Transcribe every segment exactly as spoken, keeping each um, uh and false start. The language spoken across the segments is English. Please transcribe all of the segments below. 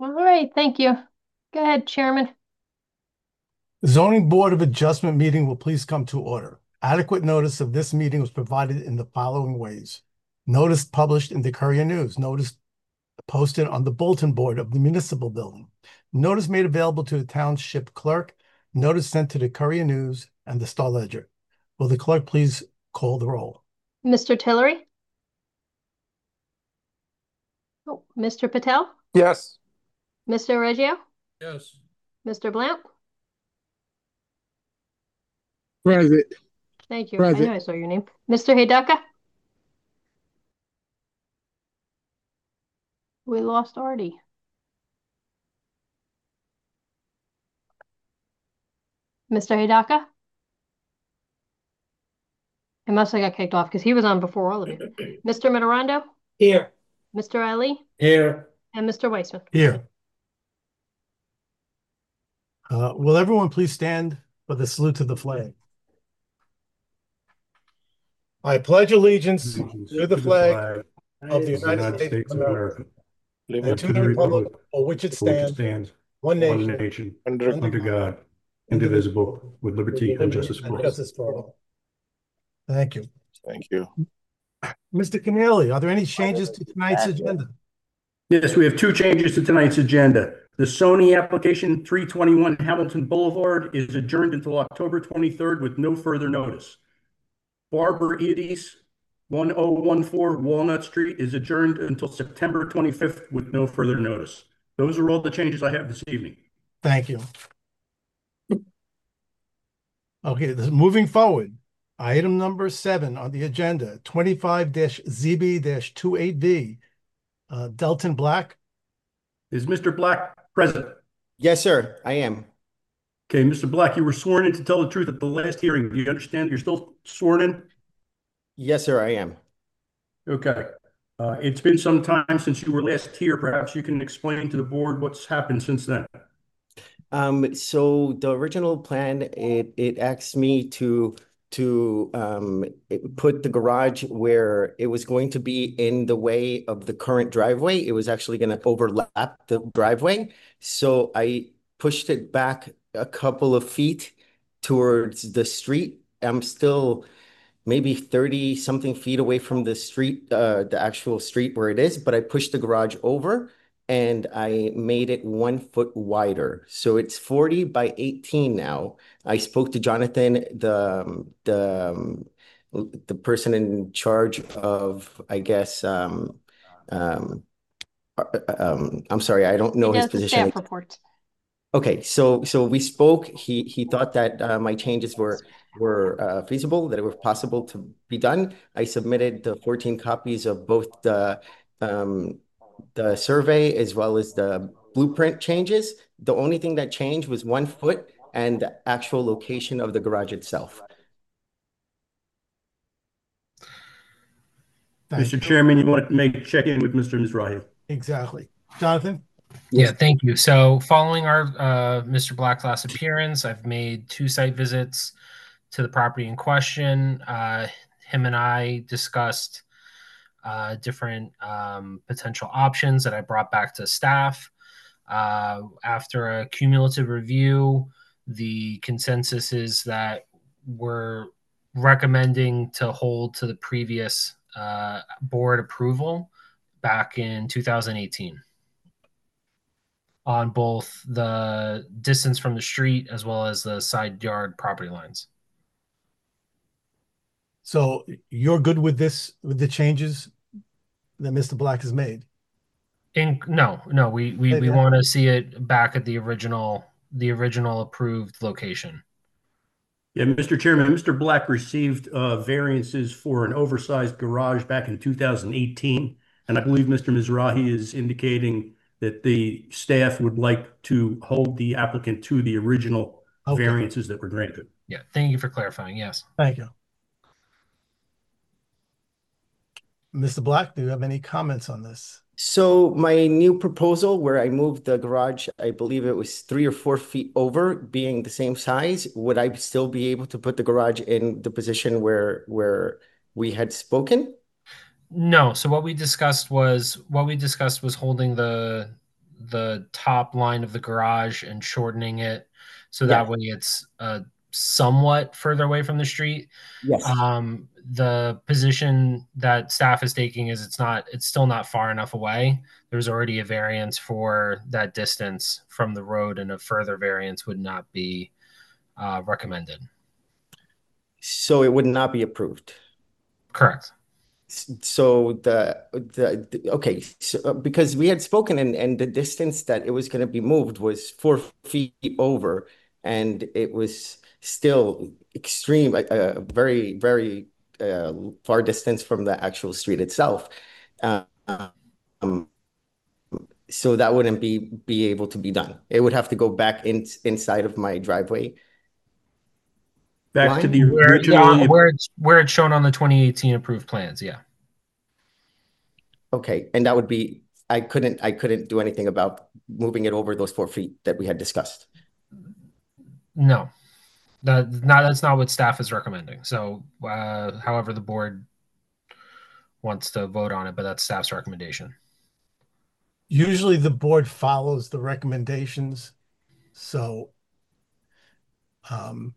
All right, thank you. Go ahead, Chairman. The Zoning Board of Adjustment meeting will please come to order. Adequate notice of this meeting was provided in the following ways. Notice published in the Courier News. Notice posted on the bulletin board of the municipal building. Notice made available to the township clerk. Notice sent to the Courier News and the Star Ledger. Will the clerk please call the roll? Mister Tillery? Oh, Mister Patel? Yes. Mister Reggio? Yes. Mister Blount? Present. Thank you. I Present. know I saw your name. Mister Hidaka? We lost Artie. Mister Hidaka? He must have got kicked off because he was on before all of you. Mister Mitterando? Here. Mister Ali? Here. And Mister Weissman. Here. Uh, will everyone please stand for the salute to the flag? I pledge allegiance to the flag of the United States of America and to the republic for which it stands, one nation, under God, indivisible, with liberty and justice for all. Thank you. Thank you. Mister Keneally, are there any changes to tonight's agenda? Yes, we have two changes to tonight's agenda. The Sony application three twenty-one Hamilton Boulevard is adjourned until October twenty-third with no further notice. Barbara Edie's one oh one four Walnut Street is adjourned until September twenty-fifth with no further notice. Those are all the changes I have this evening. Thank you. Okay, this, moving forward, item number seven on the agenda, twenty-five Z B twenty-eight V, uh, Delton Black. Is Mister Black present? Yes, sir, I am. Okay, Mister Black, you were sworn in to tell the truth at the last hearing. Do you understand you're still sworn in? Yes, sir, I am. Okay. Uh, it's been some time since you were last here. Perhaps you can explain to the board what's happened since then. Um, so the original plan, it it asked me to to um, put the garage where it was going to be in the way of the current driveway. It was actually going to overlap the driveway. So I pushed it back a couple of feet towards the street. I'm still maybe thirty something feet away from the street, uh, the actual street where it is, but I pushed the garage over and I made it one foot wider. So it's forty by eighteen now. I spoke to Jonathan, the um, the um, the person in charge of, I guess, um, um, uh, um, I'm sorry, I don't know He his does the position. staff reports. Okay, so so we spoke. He he thought that uh, my changes were were uh, feasible, that it was possible to be done. I submitted the fourteen copies of both the um, the survey as well as the blueprint changes. The only thing that changed was one foot and the actual location of the garage itself. Thank Mister you. Chairman, you want to make check in with Mister Mizrahi? Exactly. Jonathan? Yeah, thank you. So following our uh, Mister Black's last appearance, I've made two site visits to the property in question. Uh, him and I discussed uh, different um, potential options that I brought back to staff. Uh, after a cumulative review, the consensus is that we're recommending to hold to the previous uh, board approval back in two thousand eighteen on both the distance from the street as well as the side yard property lines. So you're good with this, with the changes that Mister Black has made? In, no, no, we we, we want to see it back at the original the original approved location. Yeah, Mister Chairman, Mister Black received uh, variances for an oversized garage back in two thousand eighteen, and I believe Mister Mizrahi is indicating that the staff would like to hold the applicant to the original okay. variances that were granted. Yeah, thank you for clarifying. Yes. Thank you. Mister Black, do you have any comments on this? So my new proposal where I moved the garage, I believe it was three or four feet over, being the same size, would I still be able to put the garage in the position where where we had spoken? No. So what we discussed was what we discussed was holding the the top line of the garage and shortening it so Yeah. that way it's uh, somewhat further away from the street. Yes. Um, the position that staff is taking is it's not, it's still not far enough away. There's already a variance for that distance from the road, and a further variance would not be uh, recommended. So it would not be approved. Correct. So the, the, the okay, so uh, because we had spoken and, and the distance that it was going to be moved was four feet over, and it was still extreme, a, a very, very uh, far distance from the actual street itself. Uh, um, so that wouldn't be be able to be done. It would have to go back in, inside of my driveway. Back Line? to the Where, original. yeah, where it's where it's shown on the twenty eighteen approved plans. Yeah. Okay, and that would be, I couldn't, I couldn't do anything about moving it over those four feet that we had discussed. No, that not that's not what staff is recommending. So, uh, however, the board wants to vote on it, but that's staff's recommendation. Usually the board follows the recommendations. So um,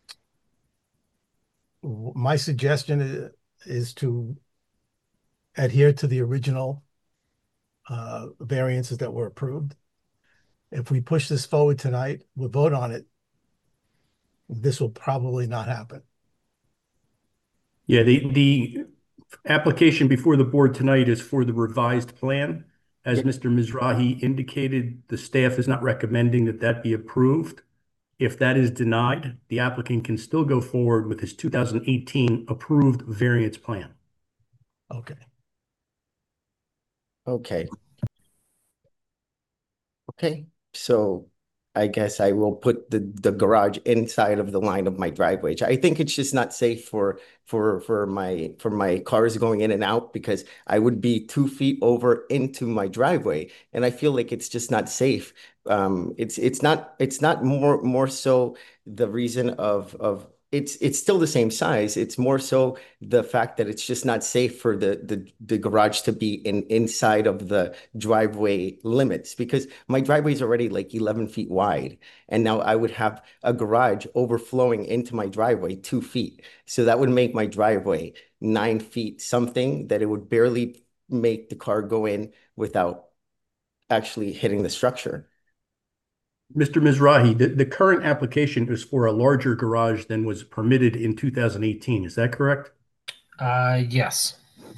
w- my suggestion is, is to adhere to the original uh, variances that were approved. If we push this forward tonight, we'll vote on it. This will probably not happen. Yeah, the, the application before the board tonight is for the revised plan. As Yep. Mister Mizrahi indicated, the staff is not recommending that that be approved. If that is denied, the applicant can still go forward with his two thousand eighteen approved variance plan. Okay. Okay. Okay, so I guess I will put the, the garage inside of the line of my driveway. I think it's just not safe for for for my for my cars going in and out, because I would be two feet over into my driveway, and I feel like it's just not safe. Um, it's it's not it's not more more so the reason of of it's it's still the same size. It's more so the fact that it's just not safe for the the the garage to be in inside of the driveway limits, because my driveway is already like eleven feet wide, and now I would have a garage overflowing into my driveway two feet. So that would make my driveway nine feet something, that it would barely make the car go in without actually hitting the structure. Mister Mizrahi, the, the current application is for a larger garage than was permitted in two thousand eighteen. Is that correct? Uh, yes.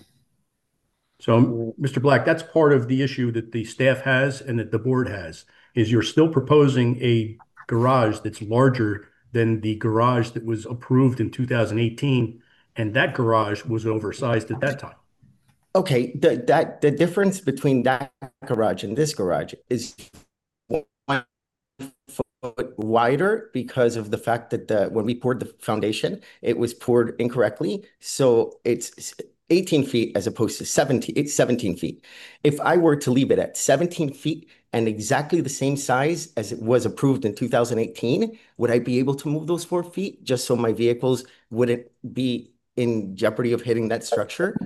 So, Mister Black, that's part of the issue that the staff has and that the board has, is you're still proposing a garage that's larger than the garage that was approved in two thousand eighteen, and that garage was oversized at that time. Okay, the, that the difference between that garage and this garage is one foot wider, because of the fact that the, when we poured the foundation, it was poured incorrectly. So it's eighteen feet as opposed to seventeen, it's seventeen feet. If I were to leave it at seventeen feet and exactly the same size as it was approved in two thousand eighteen, would I be able to move those four feet just so my vehicles wouldn't be in jeopardy of hitting that structure?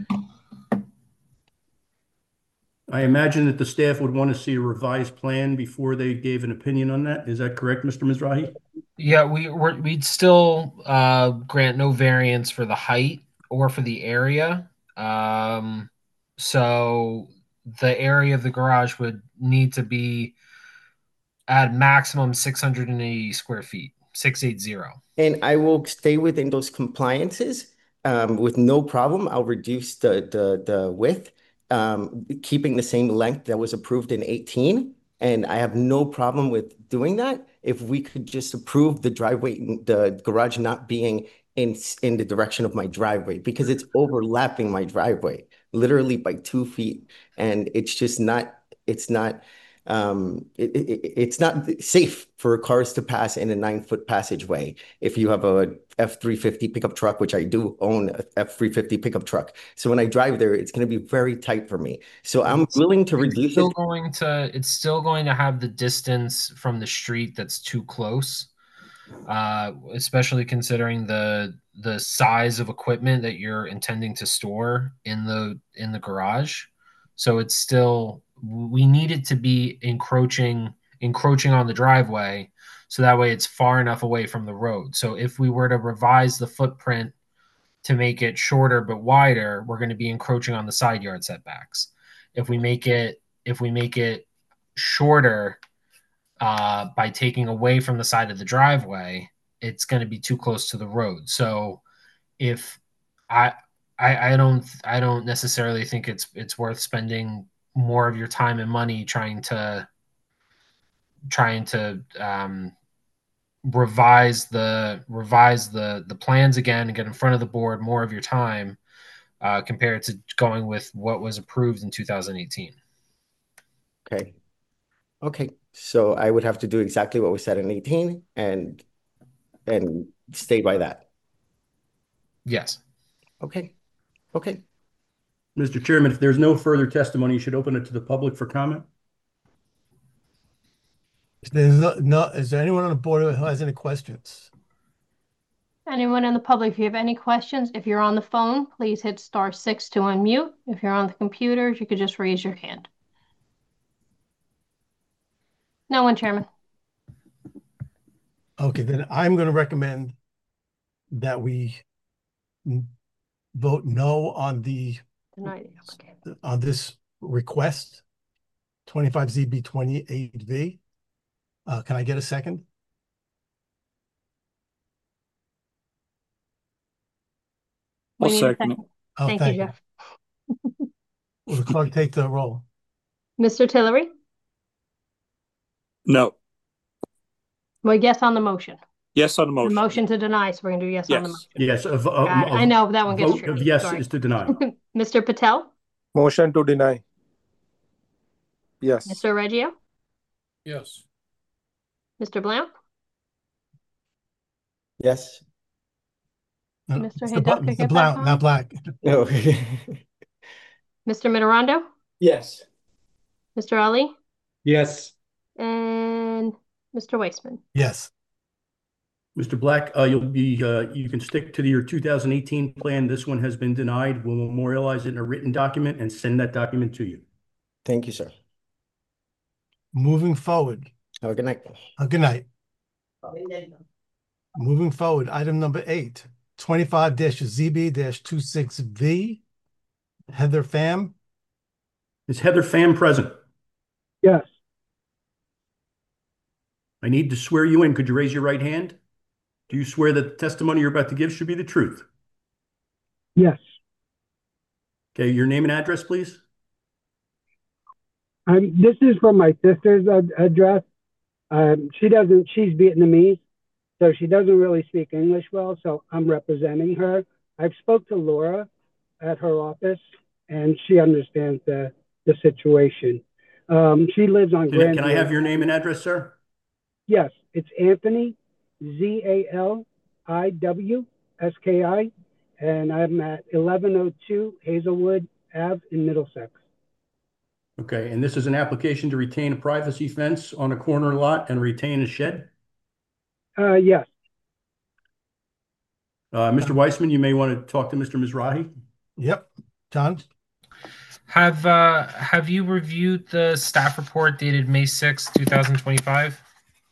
I imagine that the staff would want to see a revised plan before they gave an opinion on that. Is that correct, Mister Mizrahi? Yeah, we we're, we'd still uh, grant no variance for the height or for the area. Um, so the area of the garage would need to be at maximum six hundred eighty square feet, six eighty. And I will stay within those compliances um, with no problem. I'll reduce the the the width, um, keeping the same length that was approved in eighteen. And I have no problem with doing that if we could just approve the driveway, the garage not being in in the direction of my driveway, because it's overlapping my driveway literally by two feet, and it's just not. It's not. Um, it, it, it's not safe for cars to pass in a nine foot passageway. If you have a F three fifty pickup truck, which I do own a F three fifty pickup truck. So when I drive there, it's going to be very tight for me. So I'm willing to It's reduce still it. going to it's still going to have the distance from the street that's too close, uh, especially considering the the size of equipment that you're intending to store in the in the garage. So it's still we need it to be encroaching encroaching on the driveway, so that way it's far enough away from the road. So if we were to revise the footprint to make it shorter but wider, we're going to be encroaching on the side yard setbacks. If we make it if we make it shorter uh, by taking away from the side of the driveway, it's going to be too close to the road. So if I, I I don't I don't necessarily think it's it's worth spending more of your time and money trying to trying to um, revise the revise the the plans again and get in front of the board more of your time uh, compared to going with what was approved in two thousand eighteen. Okay. Okay. So I would have to do exactly what we said in eighteen and and stay by that. Yes. Okay. Okay. Mister Chairman, if there's no further testimony, you should open it to the public for comment. There's no, no, is there anyone on the board who has any questions? Anyone in the public, if you have any questions, if you're on the phone, please hit star six to unmute. If you're on the computers, you could just raise your hand. No one, Chairman. Okay, then I'm going to recommend that we vote no on the Deny the application. on this request, twenty-five Z B twenty-eight V. Uh, can I get a second? We I'll need a second it. Oh, Thank you, Jeff. Will the clerk take the roll? Mister Tillery? No. Well, yes on the motion. Yes on the The motion. motion to deny, so we're gonna do yes on the Yes. motion. Yes, a, vo- Got it. a- I know, that one gets vote of tricky. yes Sorry. is to deny. Mister Patel? Motion to deny. Yes. Mister Reggio? Yes. Mister Blount? No, Mister Yes. Mr. Hayduck, Bu- you Mister get back Blount, on? not Black. No. Mister Mitterondo? Yes. Mister Ali? Yes. And Mister Weissman? Yes. Mister Black, uh, you'll be, uh, you can stick to your two thousand eighteen plan. This one has been denied. We'll memorialize it in a written document and send that document to you. Thank you, sir. Moving forward. Have a good night. Uh, good night. Moving forward, item number eight, twenty-five Z B twenty-six V. Heather Pham. Is Heather Pham present? Yes. I need to swear you in. Could you raise your right hand? Do you swear that the testimony you're about to give should be the truth? Yes. Okay, your name and address, please. Um, this is from my sister's ad- address. Um, she doesn't, she's Vietnamese, so she doesn't really speak English well, so I'm representing her. I've spoke to Laura at her office, and she understands the, the situation. Um, she lives on Can, Grand. can I have your name and address, sir? Yes, it's Anthony, Z A L I W S K I, and I'm at eleven oh two Hazelwood Ave in Middlesex. Okay, and this is an application to retain a privacy fence on a corner lot and retain a shed? Uh, yes. Uh, Mister Weissman, you may want to talk to Mister Mizrahi. Yep. John? Have uh, have you reviewed the staff report dated May sixth, two thousand twenty-five?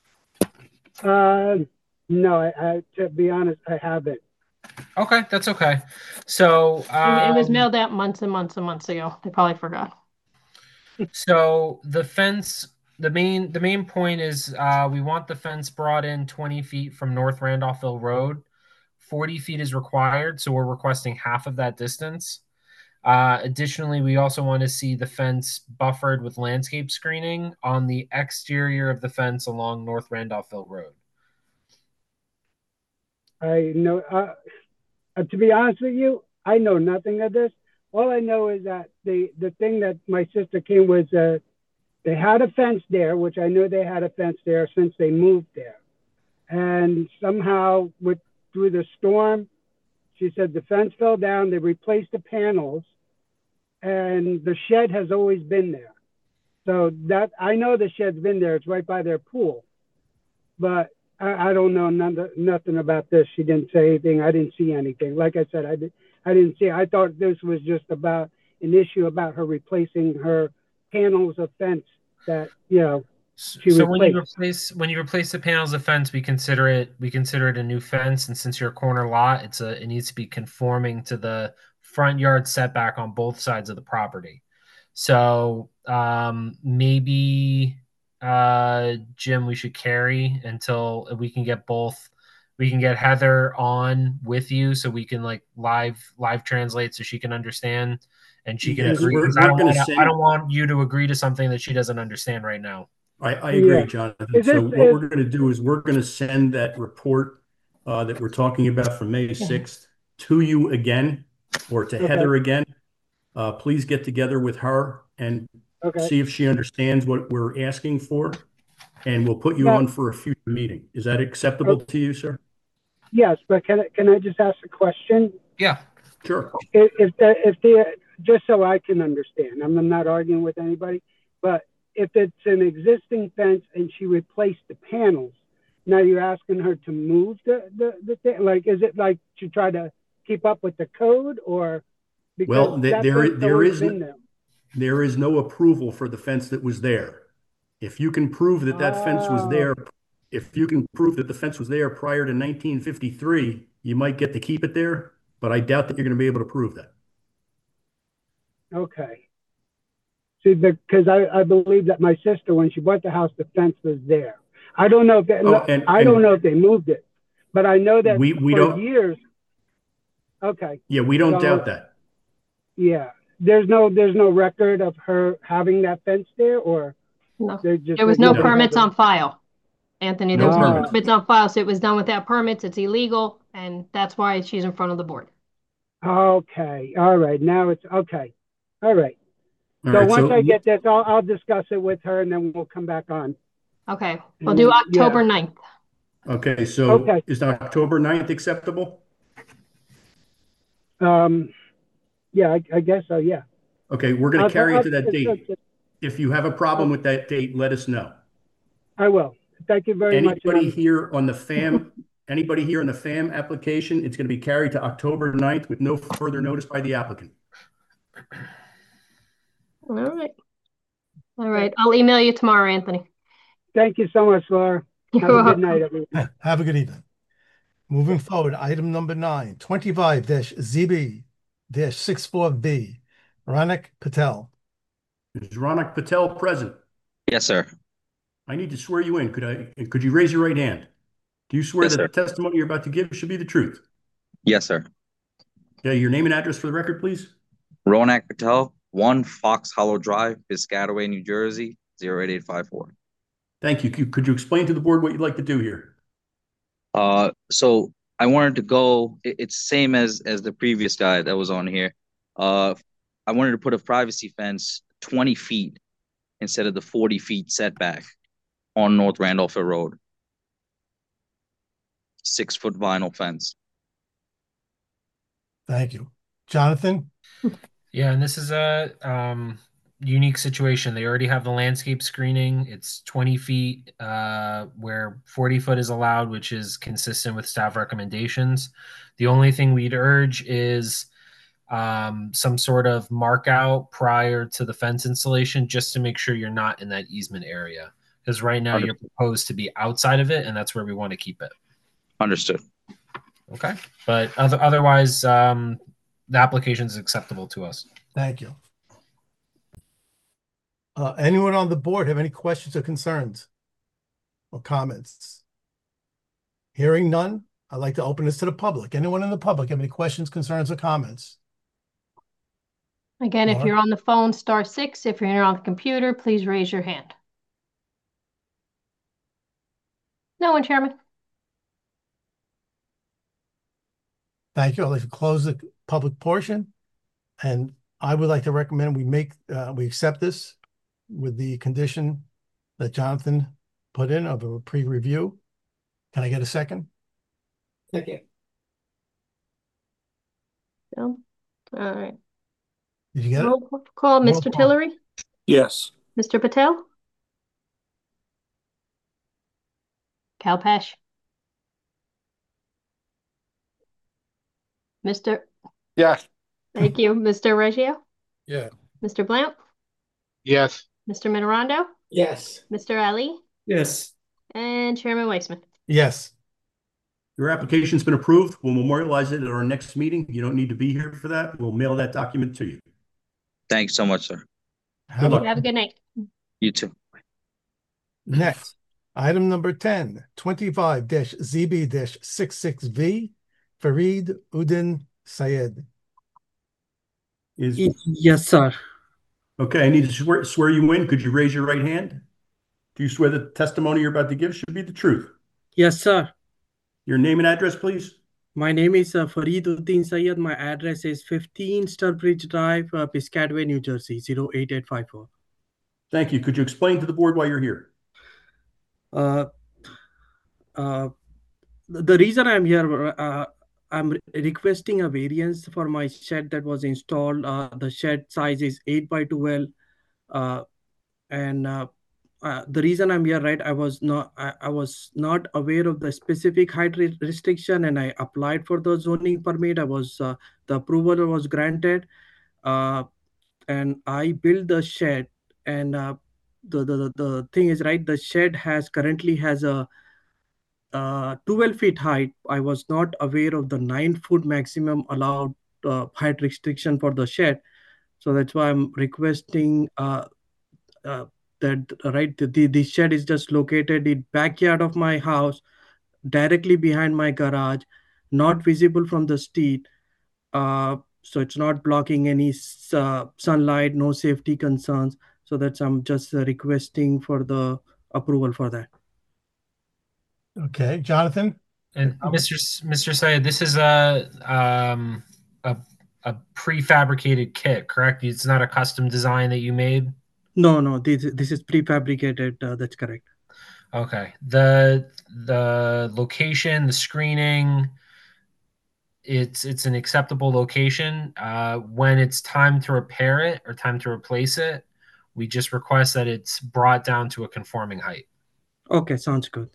Uh, no, I, I, to be honest, I haven't. Okay, that's okay. So It it was um, mailed out months and months and months ago. They probably forgot. So the fence, the main the main point is uh, we want the fence brought in twenty feet from North Randolphville Road. forty feet is required, so we're requesting half of that distance. Uh, additionally, we also want to see the fence buffered with landscape screening on the exterior of the fence along North Randolphville Road. I know, uh, uh, to be honest with you, I know nothing of this. All I know is that the, the thing that my sister came was, uh, they had a fence there, which I knew they had a fence there since they moved there. And somehow with, through the storm, she said the fence fell down, they replaced the panels, and the shed has always been there. So that, I know the shed's been there, it's right by their pool. But I, I don't know none, nothing about this. She didn't say anything, I didn't see anything. Like I said, I, did, I didn't see, I thought this was just about an issue about her replacing her panels of fence that, you know, she So when you replaced. replace when you replace the panels of fence, we consider it we consider it a new fence, and since you're a corner lot, it's a it needs to be conforming to the front yard setback on both sides of the property. So um, maybe uh, Jim, we should carry until we can get both. We can get Heather on with you, so we can like live live translate, so she can understand and she can Yes, agree. we're, 'Cause I we're don't gonna want I send, don't want you to agree to something that she doesn't understand right now. I, I Yeah. agree, Jonathan. Is So this- what is- we're gonna do is we're gonna send that report uh, that we're talking about from May sixth to you again, or to Okay. Heather again. Uh, please get together with her and Okay. see if she understands what we're asking for, and we'll put you Yeah. on for a future meeting. Is that acceptable to you, sir? Yes, but can I, can I just ask a question? Yeah. Sure. If, if the, if the, just so I can understand, I'm not arguing with anybody, but if it's an existing fence and she replaced the panels, now you're asking her to move the, the, the thing, like, is it like to try to keep up with the code, or? Because Well, th- that there, fence there always is, been there. there is no approval for the fence that was there. If you can prove that that fence was there, if you can prove that the fence was there prior to nineteen fifty-three, you might get to keep it there, but I doubt that you're going to be able to prove that. Okay. See, because I, I believe that my sister, when she bought the house, the fence was there. I don't know if they, Oh, and- I don't and- know if they moved it, but I know that We- we for don't- years. Okay. Yeah, we don't So- doubt that. Yeah. There's no, there's no record of her having that fence there, or No. they just. There was no No. permits on file, Anthony. There No was no permits. permits on file, so it was done without permits. It's illegal, and that's why she's in front of the board. Okay. All right. Now it's okay. All right. All So right, once so I get this, I'll, I'll discuss it with her, and then we'll come back on. Okay, we'll do Mm, yeah. October ninth. Okay, so Okay. is October ninth acceptable? Um, yeah, I, I guess so. Yeah. Okay, we're going I'll- to carry I'll- it to that date. If you have a problem with that date, let us know. I will. Thank you very much. and Anybody I'm- here on the FAM, anybody here on the FAM application, it's going to be carried to October ninth with no further notice by the applicant. All right. All right, I'll email you tomorrow, Anthony. Thank you so much, Laura. You're Have a good welcome. night, everyone. Have a good evening. Moving forward, item number nine, twenty-five Z B sixty-four V, Ranak Patel. Is Ronak Patel present? Yes, sir. I need to swear you in. Could I, could you raise your right hand? Do you swear Yes, that sir. the testimony you're about to give should be the truth? Yes, sir. Yeah, your name and address for the record, please. Ronak Patel, one Fox Hollow Drive, Piscataway, New Jersey, zero eight eight five four. Thank you. Could could you explain to the board what you'd like to do here? Uh, so I wanted to go, it- it's same as, as the previous guy that was on here. Uh, I wanted to put a privacy fence twenty feet instead of the forty feet setback on North Randolph Road. Six foot vinyl fence. Thank you. Jonathan? Yeah, and this is a um, unique situation. They already have the landscape screening. It's twenty feet uh, where forty foot is allowed, which is consistent with staff recommendations. The only thing we'd urge is um, some sort of mark out prior to the fence installation, just to make sure you're not in that easement area. Because right now you're proposed to be outside of it, and that's where we want to keep it. Understood. Okay. But other, otherwise, um, the application is acceptable to us. Thank you. Uh, anyone on the board have any questions or concerns or comments? Hearing none, I'd like to open this to the public. Anyone in the public have any questions, concerns, or comments? Again, if Laura? you're on the phone, star six. If you're on the computer, please raise your hand. No one, Chairman. Thank you. I'd like to close the public portion. And I would like to recommend we make, uh, we accept this with the condition that Jonathan put in of a pre-review. Can I get a second? Second. No? All right. Did you get it? Roll call, Roll Mister call. Tillery, Yes. Mister Patel, Cal Pesh, Mister Yes. Thank you, Mister Reggio, Yeah. Mister Blount, Yes. Mister Minoranto, Yes. Mister Ali, Yes. and Chairman Weissman. Yes. Your application's been approved. We'll memorialize it at our next meeting. You don't need to be here for that. We'll mail that document to you. Thanks so much, sir. Have luck. a, Have a good night. You too. next, item number ten, twenty-five Z B sixty-six V, Fareed Uddin Syed. Is, Yes, sir. okay, I need to swear, swear you in. Could you raise your right hand? Do you swear the testimony you're about to give should be the truth? Yes, sir. Your name and address, please. My name is uh, Fareed Uddin Syed. My address is fifteen Sturbridge Drive, uh, Piscataway, New Jersey, zero eight eight five four. Thank you. Could you explain to the board why you're here? Uh, uh, the reason I'm here, uh, I'm re requesting a variance for my shed that was installed. Uh, the shed size is eight by twelve. Uh, and uh, uh, the reason I'm here, right, I was not, I, I was not aware of the specific height re restriction, and I applied for the zoning permit. I was, uh, the approval was granted, uh, and I built the shed. And uh, the, the the thing is, right, the shed has currently has a uh, twelve feet height. I was not aware of the nine foot maximum allowed uh, height restriction for the shed, so that's why I'm requesting uh, uh, that right the, the shed is just located in backyard of my house, directly behind my garage, not visible from the street. Uh, so it's not blocking any uh, sunlight, no safety concerns. So that's I'm just uh, requesting for the approval for that. Okay, Jonathan? And Mister S- Mister Syed, this is a um a a prefabricated kit, correct? It's not a custom design that you made. No, no, this this is prefabricated. Uh, that's correct. Okay. The the location, the screening, it's it's an acceptable location. Uh, when it's time to repair it or time to replace it, we just request that it's brought down to a conforming height. Okay, sounds good.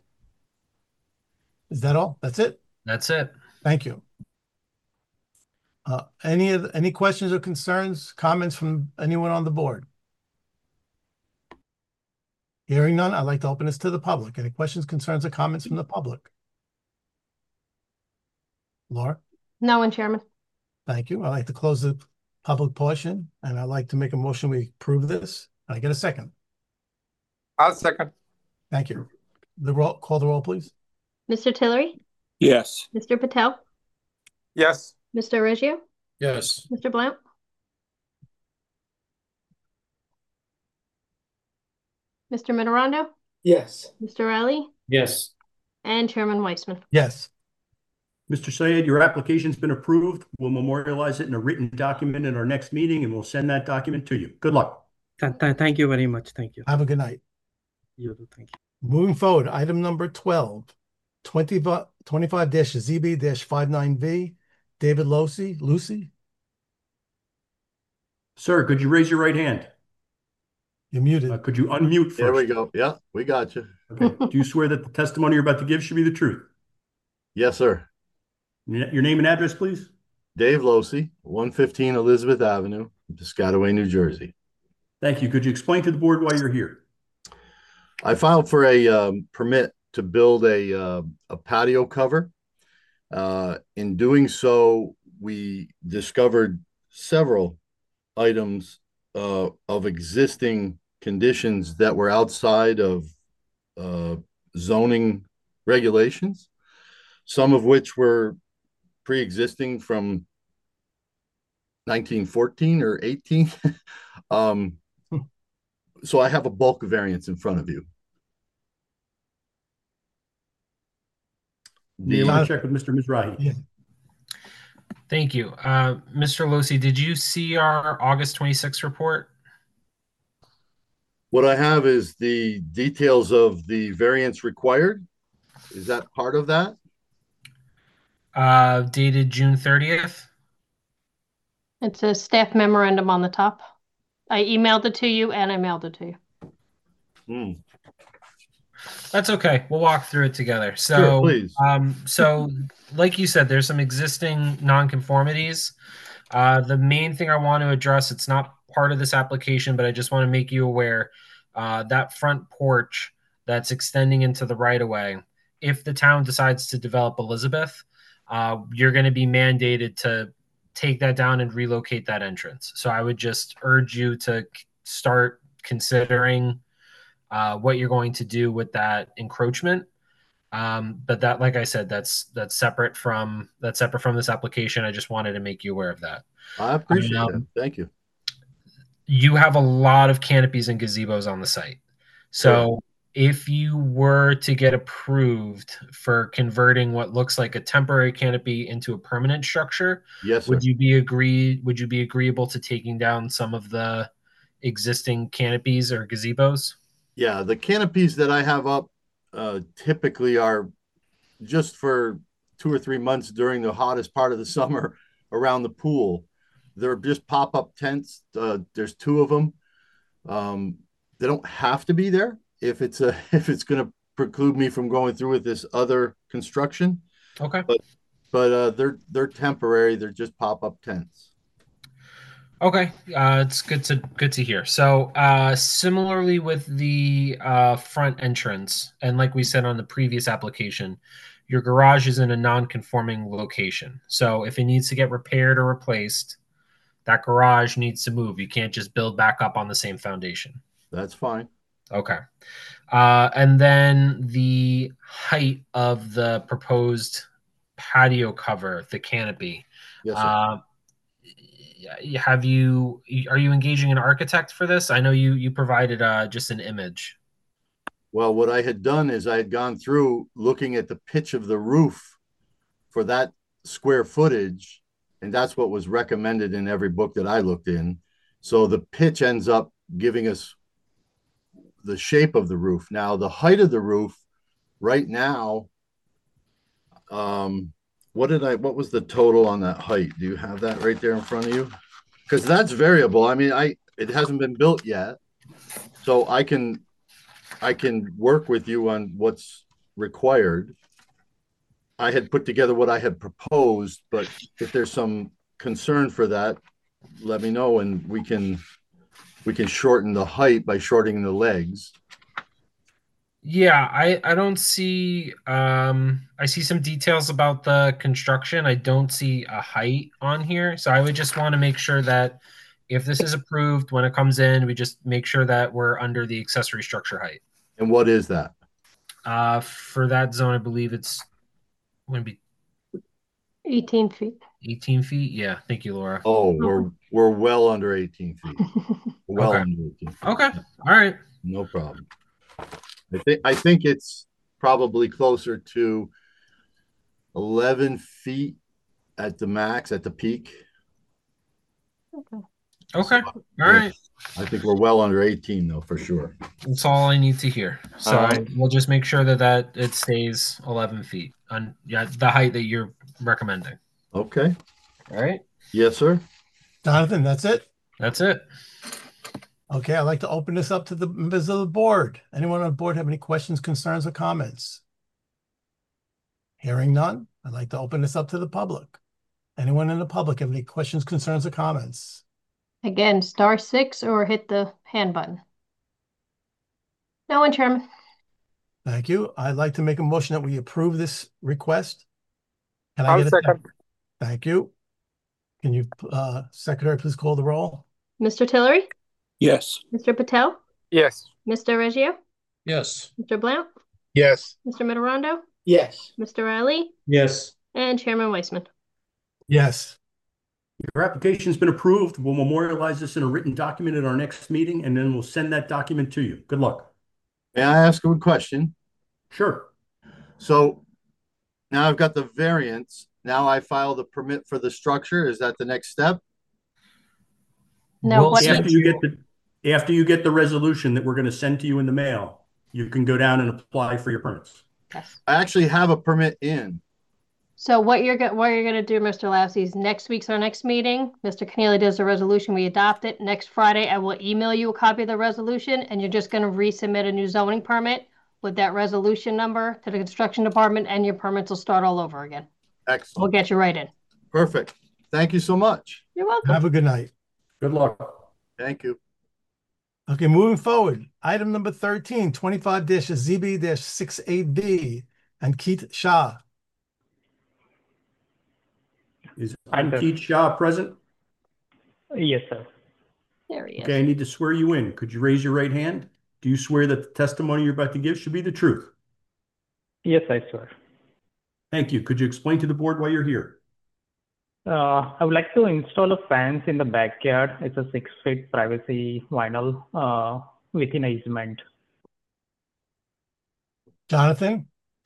Is that all? That's it? That's it. Thank you. Uh, any of any questions or concerns, comments from anyone on the board? Hearing none, I'd like to open this to the public. Any questions, concerns, or comments from the public? Laura? No one, Chairman. Thank you. I'd like to close the public portion, and I'd like to make a motion we approve this. Can I get a second? I'll second. Thank you. The roll, call the roll, please. Mister Tillery, Yes. Mister Patel, Yes. Mister Reggio, Yes. Mister Blount, Mister Minoranto, Yes. Mister Ali, Yes. and Chairman Weissman. Yes. Mister Syed, your application's been approved. We'll memorialize it in a written document in our next meeting, and we'll send that document to you. Good luck. Th th thank you very much. Thank you. Have a good night. You too. Thank you. Moving forward, item number twelve, twenty-five Z B fifty-nine V, David Lucy, Lucy, Sir, could you raise your right hand? you're muted. Uh, could you unmute first? There we go. Yeah, we got you. Okay. Do you swear that the testimony you're about to give should be the truth? Yes, sir. Your name and address, please. Dave Losey, one fifteen Elizabeth Avenue, Piscataway, New Jersey. Thank you. Could you explain to the board why you're here? I filed for a um, permit to build a, uh, a patio cover. Uh, in doing so, we discovered several items uh, of existing conditions that were outside of uh, zoning regulations, some of which were pre-existing from nineteen fourteen or eighteen. um, so I have a bulk variance in front of you. Do you want to check with Mister Mizrahi? Yeah. Thank you. Uh, Mister Lucy, did you see our August twenty-sixth report? What I have is the details of the variance required. Is that part of that? Uh, dated June thirtieth. It's a staff memorandum on the top. I emailed it to you and I mailed it to you. Hmm. That's okay. We'll walk through it together. So, Sure, please. um, so like you said, there's some existing nonconformities. Uh, the main thing I want to address, it's not part of this application, but I just want to make you aware uh, that front porch that's extending into the right of way, if the town decides to develop Elizabeth, uh, you're going to be mandated to take that down and relocate that entrance. So I would just urge you to start considering uh, what you're going to do with that encroachment. Um, but that, like I said, that's that's separate from that's separate from this application. I just wanted to make you aware of that. I appreciate Um, that. Thank you. You have a lot of canopies and gazebos on the site. So if you were to get approved for converting what looks like a temporary canopy into a permanent structure, Yes, would sir. you be agree would you be agreeable to taking down some of the existing canopies or gazebos? Yeah, the canopies that I have up uh, typically are just for two or three months during the hottest part of the summer around the pool. They're just pop-up tents. Uh, there's two of them. Um, they don't have to be there if it's a if it's going to preclude me from going through with this other construction. Okay. But but uh, they're they're temporary. They're just pop-up tents. Okay, uh, it's good to good to hear. So, uh, similarly with the uh, front entrance, and like we said on the previous application, your garage is in a non-conforming location. So, if it needs to get repaired or replaced, that garage needs to move. You can't just build back up on the same foundation. That's fine. Okay, uh, and then the height of the proposed patio cover, the canopy. Yes, sir. Uh, have you are you engaging an architect for this? I know you you provided uh, just an image. Well, what I had done is I had gone through looking at the pitch of the roof for that square footage, and that's what was recommended in every book that I looked in. So the pitch ends up giving us the shape of the roof. Now, the height of the roof right now, um, what did I, what was the total on that height? Do you have that right there in front of you? Because that's variable. I mean, I, it hasn't been built yet. So I can, I can work with you on what's required. I had put together what I had proposed, but if there's some concern for that, let me know and we can, we can shorten the height by shortening the legs. Yeah, I, I don't see um I see some details about the construction. I don't see a height on here. So I would just want to make sure that if this is approved, when it comes in, we just make sure that we're under the accessory structure height. And what is that? Uh for that zone, I believe it's going to be eighteen feet. eighteen feet. Yeah, thank you, Laura. Oh, we're we're well under eighteen feet. Well Okay. under eighteen feet. Okay. All right. No problem. I think I think it's probably closer to eleven feet at the max, at the peak. Okay. Okay. So, All yeah, right. I think we're well under eighteen though, for sure. That's all I need to hear. So All right. we'll just make sure that that it stays eleven feet on yeah the height that you're recommending. Okay. All right. Yes, sir. Jonathan, that's it? That's it. Okay, I'd like to open this up to the members of the board. Anyone on the board have any questions, concerns, or comments? Hearing none, I'd like to open this up to the public. Anyone in the public have any questions, concerns, or comments? Again, star six or hit the hand button. No one, Chairman. Thank you. I'd like to make a motion that we approve this request. Can I I'll get a second. Thank you. Can you, uh, Secretary, please call the roll? Mister Tillery? Yes. Mister Patel? Yes. Mister Reggio? Yes. Mister Blount? Yes. Mister Mitterondo? Yes. Mister Riley? Yes. And Chairman Weissman. Yes. Your application's been approved. We'll memorialize this in a written document at our next meeting, and then we'll send that document to you. Good luck. May I ask a question? Sure. So now I've got the variance. Now I file the permit for the structure. Is that the next step? No, We'll what? send After you get the, after you get the resolution that we're going to send to you in the mail, you can go down and apply for your permits. Yes. I actually have a permit in. So what you're go what you're gonna do, Mister Lassie, is next week's our next meeting. Mister Keneally does the resolution, we adopt it. Next Friday, I will email you a copy of the resolution, and you're just gonna resubmit a new zoning permit with that resolution number to the construction department, and your permits will start all over again. We'll Excellent. get you right in. Perfect. Thank you so much. You're welcome. Have a good night. Good luck. Thank you. Okay, moving forward, item number thirteen, twenty-five Z B six eight B, and Keith Shah. Is Hi, sir. Ankit Shah present? Yes, sir. There he is. Okay, I need to swear you in. Could you raise your right hand? Do you swear that the testimony you're about to give should be the truth? Yes, I swear. Thank you. Could you explain to the board why you're here? Uh, I would like to install a fence in the backyard. It's a six feet privacy vinyl uh, within an easement. Jonathan?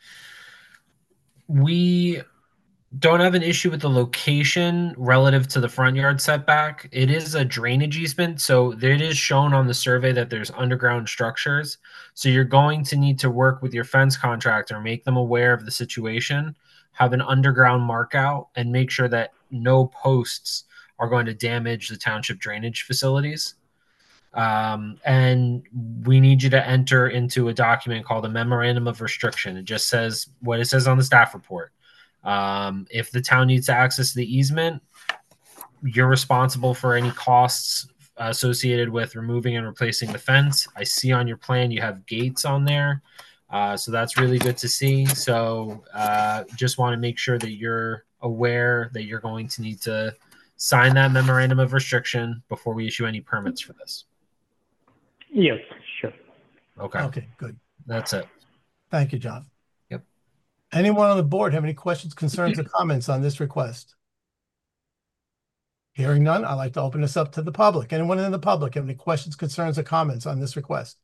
We don't have an issue with the location relative to the front yard setback. It is a drainage easement, so it is shown on the survey that there's underground structures. So you're going to need to work with your fence contractor, make them aware of the situation, have an underground mark out, and make sure that no posts are going to damage the township drainage facilities. Um, and we need you to enter into a document called a memorandum of restriction. It just says what it says on the staff report. Um, if the town needs to access the easement, you're responsible for any costs associated with removing and replacing the fence. I see on your plan you have gates on there. Uh, so that's really good to see. So uh, just want to make sure that you're aware that you're going to need to sign that memorandum of restriction before we issue any permits for this. Yes, sure. Okay. Okay, good. That's it. Thank you, John. Yep. Anyone on the board have any questions, concerns, or comments on this request? Hearing none, I'd like to open this up to the public. Anyone in the public have any questions, concerns, or comments on this request?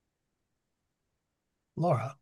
Laura?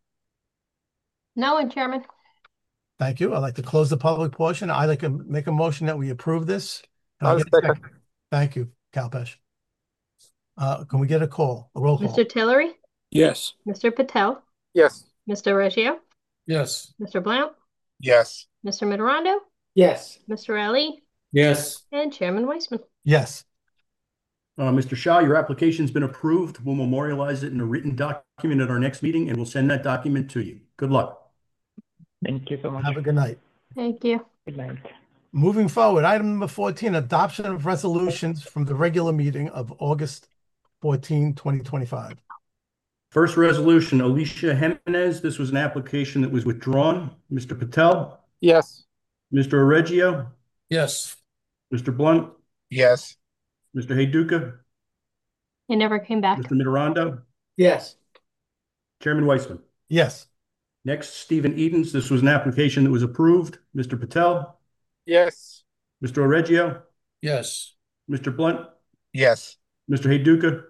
No one, Chairman. Thank you. I'd like to close the public portion. I'd like to make a motion that we approve this. Can I I'll get a second. second? Thank you, Kalpesh. Uh, can we get a call, a roll call? Mister Tillery? Yes. Mister Patel? Yes. Mister Reggio? Yes. Mister Blount? Yes. Mister Mitterondo? Yes. Mister Ali? Yes. And Chairman Weissman. Yes. Uh, Mister Shah, your application's been approved. We'll memorialize it in a written document at our next meeting, and we'll send that document to you. Good luck. Thank you so much. Have a good night. Thank you. Good night. Moving forward, item number fourteen, adoption of resolutions from the regular meeting of August fourteenth, twenty twenty-five. First resolution, Alicia Jimenez. This was an application that was withdrawn. Mister Patel? Yes. Mister Oreggio? Yes. Mister Blunt? Yes. Mister Heyduka? He never came back. Mister Mitterondo? Yes. Chairman Weissman. Yes. Next, Stephen Edens. This was an application that was approved. Mister Patel? Yes. Mister Oreggio? Yes. Mister Blunt? Yes. Mister Heyduka?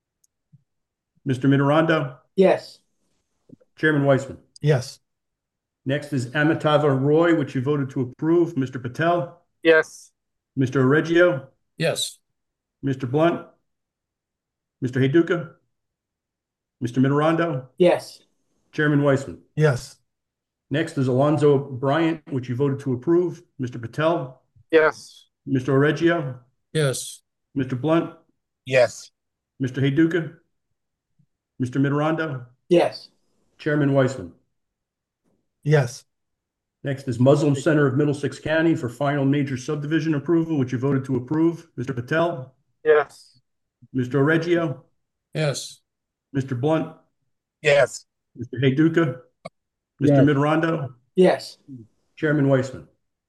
Mister Mitterondo? Yes. Chairman Weissman. Yes. Next is Amitava Roy, which you voted to approve. Mister Patel? Yes. Mister Oreggio? Yes. Mister Blunt? Mister Heyduka? Mister Mitterondo? Yes. Chairman Weissman. Yes. Next is Alonzo Bryant, which you voted to approve. Mister Patel? Yes. Mister Oreggio? Yes. Mister Blunt? Yes. Mister Heyduka? Mister Mitterondo? Yes. Chairman Weissman. Yes. Next is Muslim Center of Middlesex County for final major subdivision approval, which you voted to approve. Mister Patel? Yes. Mister Oreggio? Yes. Mister Blunt? Yes. Mister Heyduka? Mister Yes. Mitterondo? Yes. Chairman Weissman.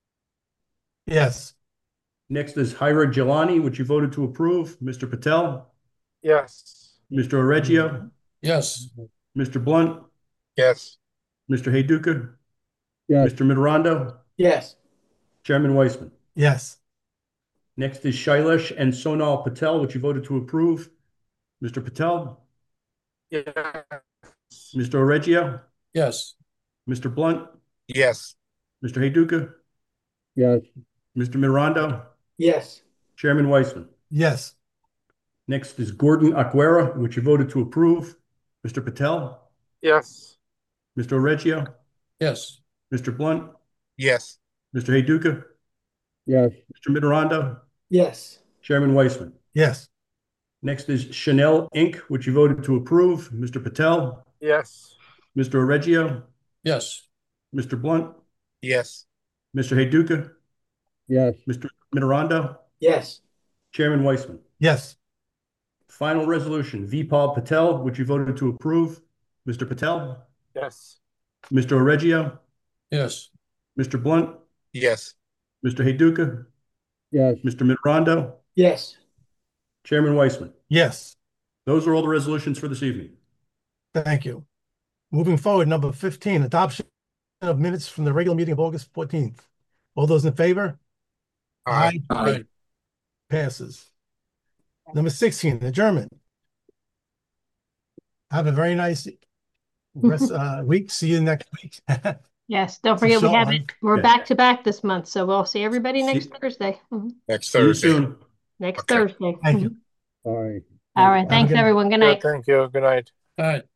Yes. Next is Hira Jelani, which you voted to approve. Mister Patel? Yes. Mister Oreggio? Yes. Mister Blunt? Yes. Mister Heyduka? Yes. Mister Mitterondo? Yes. Chairman Weissman. Yes. Next is Shailesh and Sonal Patel, which you voted to approve. Mister Patel? Yes. Mister Oreggio? Yes. Mister Blunt? Yes. Mister Heyduka? Yes. Mister Mitterondo? Yes. Chairman Weissman. Yes. Next is Gordon Aquera, which you voted to approve. Mister Patel? Yes. Mister Oreggio? Yes. Mister Blunt? Yes. Mister Heyduka? Yes. Mister Mitterondo? Yes. Chairman Weissman. Yes. Next is Chanel Incorporated, which you voted to approve. Mister Patel? Yes. Mister Oreggio? Yes. Mister Blunt? Yes. Mister Heyduka? Yes. Mister Mitterondo? Yes. Chairman Weissman. Yes. Final resolution, V. Paul Patel, which you voted to approve. Mister Patel, Yes. Mister Oreggio, Yes. Mister Blunt, Yes. Mister Heyduka, Yes. Mister Mitterondo, Yes. Chairman Weissman. Yes, Those are all the resolutions for this evening. thank you. Moving forward, number fifteen, adoption of minutes from the regular meeting of August fourteenth. All those in favor? Aye. Aye. Passes. Number sixteen, adjournment. Have a very nice rest, uh, week. See you next week. Yes, don't It's a forget we short have one. it. We're Yeah. back to back this month, so we'll see everybody See- next Thursday. Mhm. Next See you Thursday. soon. Next Okay. Thursday. Thank you. Mhm. All right. All right. Have a Thanks, good night. everyone. Good Yeah, night. thank you. Good night. Aye.